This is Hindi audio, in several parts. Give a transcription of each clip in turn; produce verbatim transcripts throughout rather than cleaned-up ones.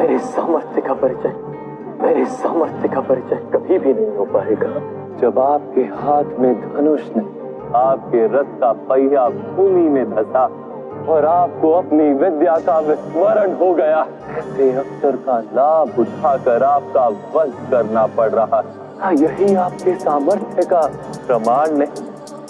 मेरे सामर्थ्य का परिचय मेरे सामर्थ्य का परिचय कभी भी नहीं हो पाएगा जब आपके हाथ में धनुष नहीं, आपके रथ का पहिया भूमि में धंसा और आपको अपनी विद्या का विस्मरण हो गया। ऐसे अवसर का लाभ उठाकर आपका वध करना पड़ रहा है। यही आपके सामर्थ्य का प्रमाण नहीं।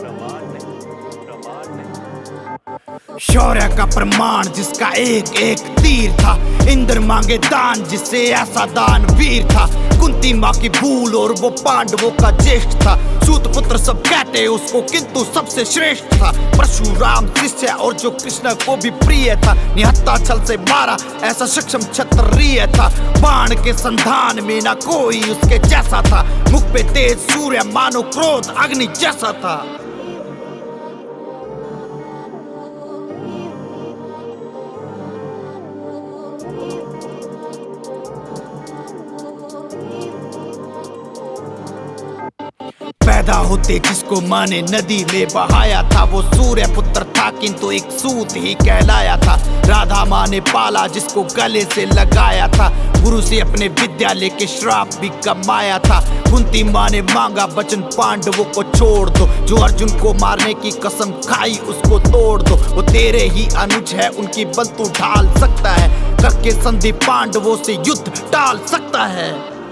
शौर्य का प्रमाण जिसका एक एक तीर था, इंद्र मांगे दान जिससे ऐसा दान वीर था। कुंती माँ की भूल और वो पांडवों का ज्येष्ठ था। सूत पुत्र सब कहते उसको किंतु सबसे श्रेष्ठ था। परशुराम शिष्य और जो कृष्ण को भी प्रिय था। निहत्था छल से मारा ऐसा सक्षम क्षत्रिय था। बाण के संधान में ना कोई उसके जैसा था। मुख पे तेज सूर्य मानो क्रोध अग्नि जैसा था। पैदा होते जिसको माँ ने नदी में बहाया था, वो सूर्य पुत्र था किंतु एक सूत ही कहलाया था। राधा माँ ने पाला जिसको गले से लगाया था। गुरु से अपने विद्या लेके श्राप भी कमाया था। कुंती माँ ने मांगा वचन पांडवों को छोड़ दो। जो अर्जुन को मारने की कसम खाई उसको तोड़ दो। वो तेरे ही अनुज है उनकी बल तू ढाल सकता है। करके संधि पांडवों से युद्ध टाल सकता है।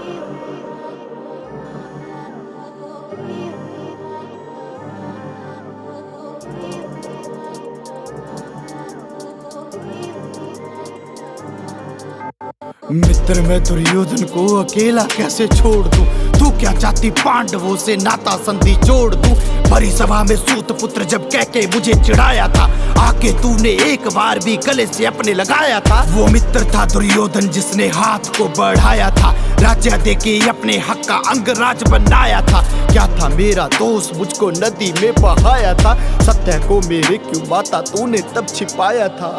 मित्र मैं दुर्योधन को अकेला कैसे छोड़ दूं? तू क्या चाहती पांडवों से नाता संधि जोड़ दूं? भरी सभा में सूत पुत्र जब कह के मुझे चिढ़ाया था, आके तूने एक बार भी गले से अपने लगाया था। वो मित्र था दुर्योधन जिसने हाथ को बढ़ाया था। राज्य देके अपने हक का अंगराज बनाया था। क्या था मेरा दोस्त मुझको नदी में बहाया था। सत्य को मेरे क्यों माता तूने तब छिपाया था।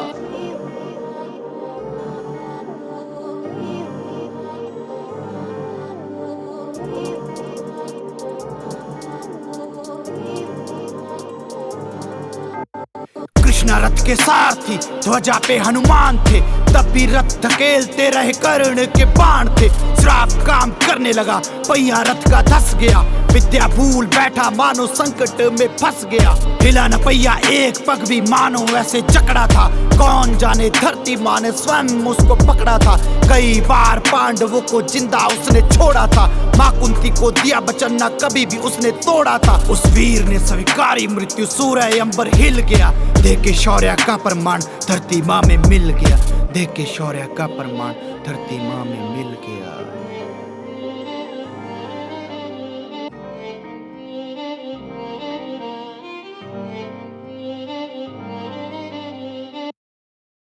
कृष्णा रथ के सारथी ध्वजा पे हनुमान थे। तब भी रथ धकेलते रहे कर्ण के बाण थे। श्राप काम करने लगा पहिया रथ का धस गया। विद्या भूल बैठा मानो संकट में फंस गया। हिला न पहिया एक पग भी मानो ऐसे जकड़ा था। कौन जाने धरती माँ ने स्वयं उसको पकड़ा था। कई बार पांडवों को जिंदा उसने छोड़ा था। माँ कुंती को दिया वचन न कभी भी उसने तोड़ा था। उस वीर ने स्वीकारी मृत्यु सूर्य अंबर हिल गया। देखे शौर्य का प्रमाण धरती माँ में मिल गया। देखे शौर्य का प्रमाण धरती माँ में मिल गया।